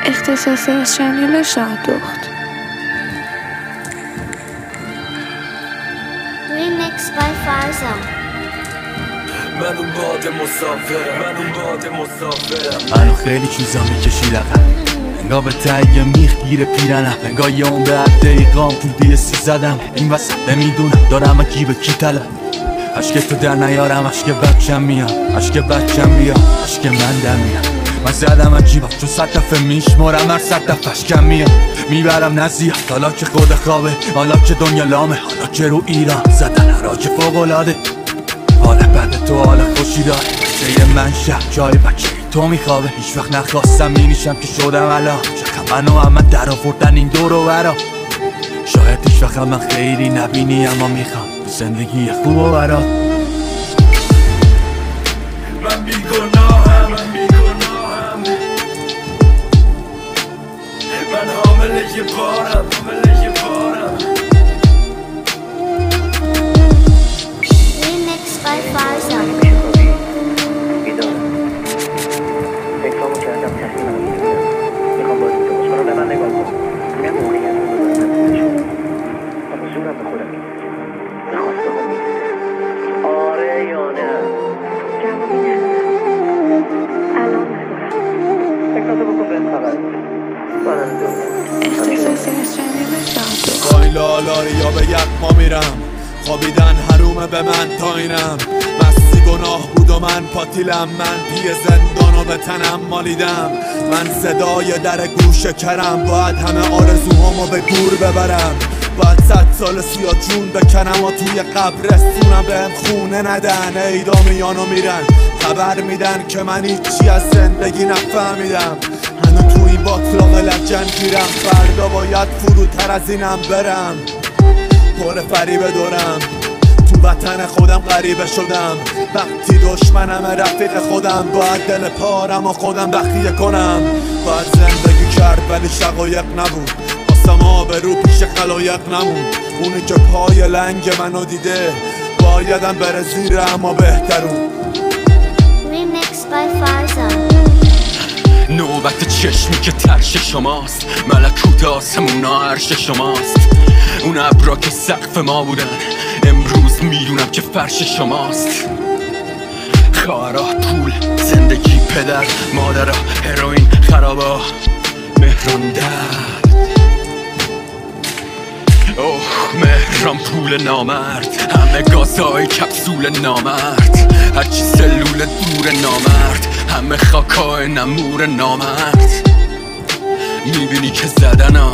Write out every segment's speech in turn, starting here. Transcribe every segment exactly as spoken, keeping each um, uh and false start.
اختصاصی از چنل شاهدخت. Remix by Farza. من اون باد مسافرم من اون باد مسافرم منو خیلی چیزا میکشید عقب، انگاه به تهیه میخگیره پیرنم، انگاه یه اون به هر دقیقام تو دی سی زدم. این وسط نمیدونم دارم اکی به کی طلب، عشق تو در نیارم، عشق بچم میام، عشق بچم بیام، عشق من در میام. من زدم عجیبم چون صد دفعه میشمارم، هر صد دفعه اشکم میام میبرم نزیاد. حالا که خود خوابه، حالا که دنیا لامه، حالا که رو ایران زدن حراج فوق‌العاده. حال بد تو حال خوشی داره، بچه من شب جای بچه تو میخوابه. هیچ وقت نخواستم مینیشم که شدم الان، چقدر منو همه در آوردن این دور و برا. شاید هیچ وقت من خیلی نبینی اما میخوام زندگی خوب و برات. من بیگناهم من بیگناهم من حامله یه بارم حامله یه بارم. Remix by Farza. فکرامو کردم تصمیمم میگیرم، میخوام بازی تو برو به من نگاه کن. من موقعیت رو دارم نشون اما زورم به خودم میرسه، نخواسته هم میرسه. آره یا نه؟ جوابی ندارم، الان ندارم. فکراتو بکن بهم خبر بده. منم دارم اختصاصی از چنل شاهدخت. خواهی لالاری یا به یقما میرم، خوابیدن حرومه به من تاینم. مستی گناه بود و من پاتیلم، من پی زندانو به تنم مالیدم. من صدای در گوشه کرم، باید همه آرزوهامو به گور ببرم. باید صد سال سیاه جون بکنم و توی قبرستونم بهم خونه ندن. اعدامیانو میرن خبر میدن که من هیچی از زندگی نفهمیدم. هنو تو این باطلاق لجن گیرم، فردا باید فرودتر از اینم برم. پر فریبه دورم، تو وطن خودم غریبه شدم. وقتی دشمنم رفیق خودم، باید دل پارم و خودم بخیه کنم. باید زندگی کرد ولی شقایق نبود، واسم آبرو پیش خلایق نمون. اونی که پای لنگ منو دیده بایدم بره زیر اما بهترون. Remix by Farza. نوبت چشمی که ترش شماست، ملکوت آسمونا عرش شماست. اون ابرا که سقف ما بودن امروز میدونم که فرش شماست. خواهرا، پول، زندگی، پدر، مادرها، هروئین، خرابا، مهران درد. اوه مهران پول نامرد، همه گازهای کپسول نامرد. هرچی سلول دور نامرد، همه خاکای نمور نامرد. میبینی که زدنا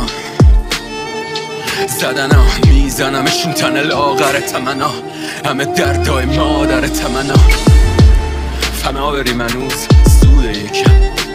زدنا میزنمشون تن لاغر تمنا، همه دردای مادر تمنا. فنا بری منوز سود یکم